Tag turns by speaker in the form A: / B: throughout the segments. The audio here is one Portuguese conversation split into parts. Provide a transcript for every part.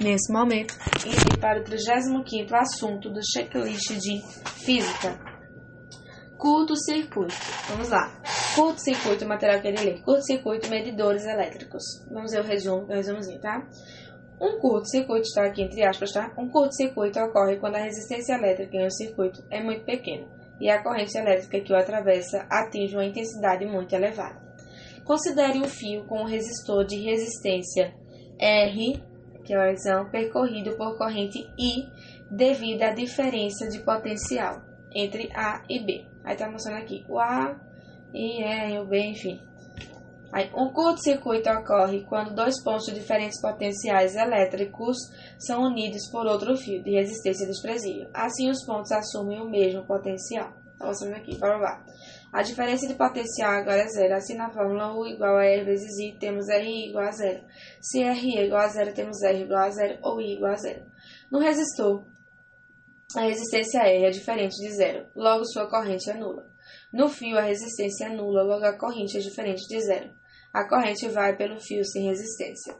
A: nesse momento, e para o 35º assunto do checklist de física. Curto-circuito. Vamos lá. Curto-circuito, material que ele lê. Curto-circuito, medidores elétricos. Vamos ver o resumozinho, tá? Um curto-circuito, está aqui entre aspas, tá? Um curto-circuito ocorre quando a resistência elétrica em um circuito é muito pequena e a corrente elétrica que o atravessa atinge uma intensidade muito elevada. Considere um fio com um resistor de resistência R, que é a razão, percorrido por corrente I devido à diferença de potencial entre A e B. Aí tá mostrando aqui o A e R, o B, enfim. Aí, um curto-circuito ocorre quando dois pontos de diferentes potenciais elétricos são unidos por outro fio de resistência desprezível. Assim, os pontos assumem o mesmo potencial. Tá mostrando aqui, para lá. A diferença de potencial agora é zero. Assim, na fórmula U igual a R vezes I, temos RI igual a zero. Se RI é igual a zero, temos R igual a zero ou I igual a zero. No resistor, a resistência R é diferente de zero, logo sua corrente é nula. No fio, a resistência é nula, logo a corrente é diferente de zero. A corrente vai pelo fio sem resistência.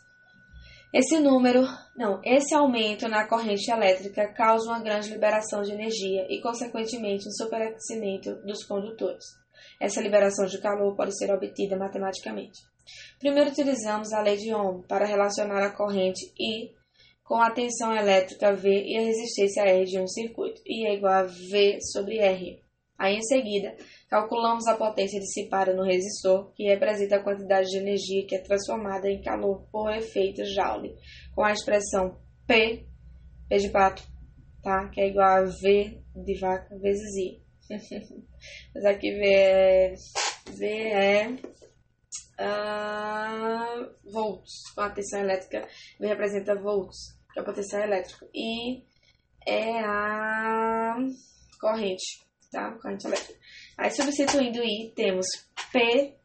A: Esse aumento na corrente elétrica causa uma grande liberação de energia e, consequentemente, um superaquecimento dos condutores. Essa liberação de calor pode ser obtida matematicamente. Primeiro, utilizamos a lei de Ohm para relacionar a corrente I com a tensão elétrica V e a resistência R de um circuito. I é igual a V sobre R. Aí, em seguida, calculamos a potência dissipada no resistor, que representa a quantidade de energia que é transformada em calor por efeito Joule, com a expressão P de pato, tá? Que é igual a V de vaca vezes I. Mas aqui V é volts, com a tensão elétrica, V representa volts, que é o potencial elétrico, e é a corrente. Tá? Corrente elétrica. Aí, substituindo I, temos P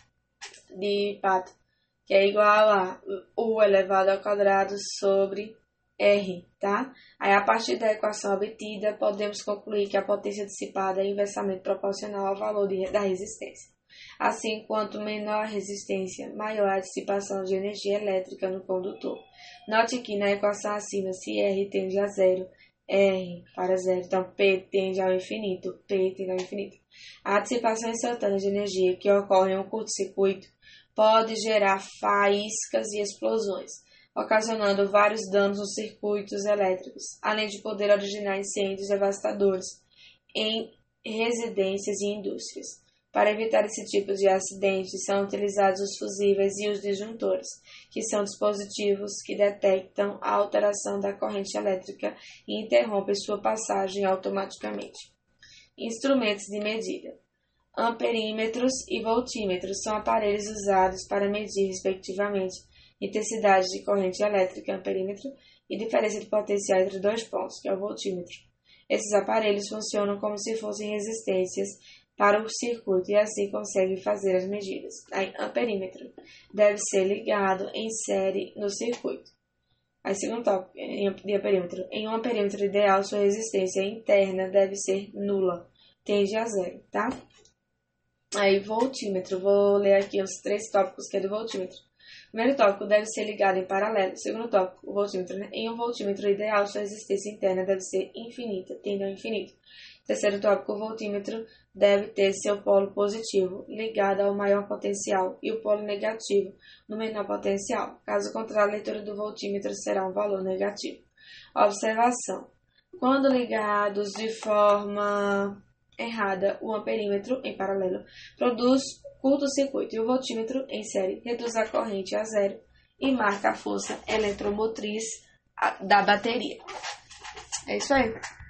A: de pato, que é igual a U elevado ao quadrado sobre R, tá? Aí, a partir da equação obtida, podemos concluir que a potência dissipada é inversamente proporcional ao valor da resistência. Assim, quanto menor a resistência, maior a dissipação de energia elétrica no condutor. Note que na equação acima, se R tende a zero, R para zero, então P tende ao infinito, P tende ao infinito. A dissipação instantânea de energia que ocorre em um curto-circuito pode gerar faíscas e explosões, ocasionando vários danos nos circuitos elétricos, além de poder originar incêndios devastadores em residências e indústrias. Para evitar esse tipo de acidentes, são utilizados os fusíveis e os disjuntores, que são dispositivos que detectam a alteração da corrente elétrica e interrompem sua passagem automaticamente. Instrumentos de medida. Amperímetros e voltímetros são aparelhos usados para medir, respectivamente, intensidade de corrente elétrica, amperímetro, e diferença de potencial entre dois pontos, que é o voltímetro. Esses aparelhos funcionam como se fossem resistências para o circuito e assim consegue fazer as medidas. Aí, amperímetro deve ser ligado em série no circuito. Aí, segundo tópico de amperímetro. Em um amperímetro ideal, sua resistência interna deve ser nula, tende a zero, tá? Aí, voltímetro. Vou ler aqui os 3 tópicos que é do voltímetro. Primeiro tópico, deve ser ligado em paralelo. Segundo tópico, o voltímetro. Em um voltímetro ideal, sua resistência interna deve ser infinita, tende ao infinito. Terceiro tópico, o voltímetro deve ter seu polo positivo ligado ao maior potencial e o polo negativo no menor potencial. Caso contrário, a leitura do voltímetro será um valor negativo. Observação. Quando ligados de forma errada, o amperímetro, em paralelo, produz curto-circuito e o voltímetro, em série, reduz a corrente a zero e marca a força eletromotriz da bateria. É isso aí.